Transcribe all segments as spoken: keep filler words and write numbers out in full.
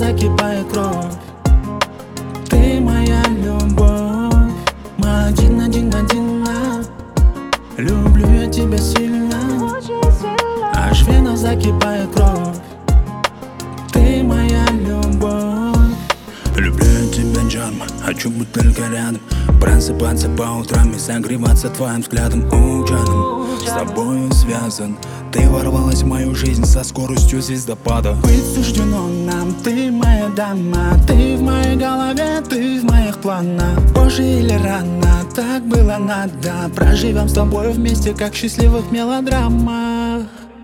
закипает кровь. Ты моя любовь, моя один-один-один. Люблю я тебя сильно, аж в венах закипает кровь. Ты моя любовь. Люблю я тебя, Джарма, хочу быть только рядом. Просыпаться по утрам и согреваться твоим взглядом. О, Джарма, с тобою связан. Ты ворвалась в мою жизнь со скоростью звездопада. Быть суждено нам, ты моя дама. Ты в моей голове, ты в моих планах. Позже или рано, так было надо. Проживем с тобой вместе, как в счастливых мелодрамах.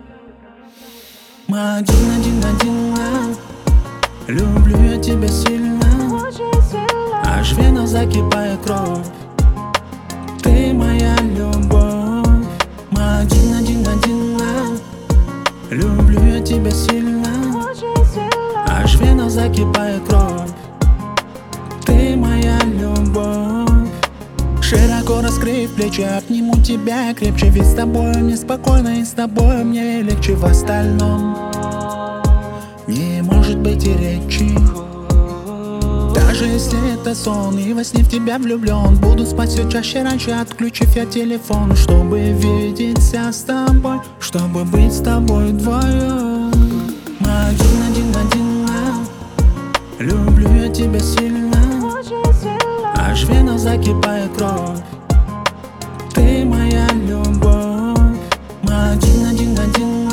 Мы один-один-один. Люблю я тебя сильно, аж в венах закипает кровь. Ты моя любовь, мы один-один-один. Люблю я тебя сильно, аж в венах закипает кровь. Ты моя любовь. Широко раскрыв плечи, обниму тебя крепче. Ведь с тобой мне спокойно, и с тобой мне легче. В остальном не может быть и речи. Даже если это сон, и во сне в тебя влюблен, буду спать все чаще раньше, отключив я телефон. Чтобы видеться с тобой, чтобы быть с тобой вдвоем. Мы один-один-один. Люблю я тебя сильно, аж в венах закипает кровь. Ты моя любовь, мы один-один-один.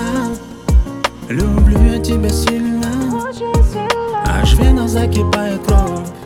Люблю я тебя сильно, аж в венах закипает кровь.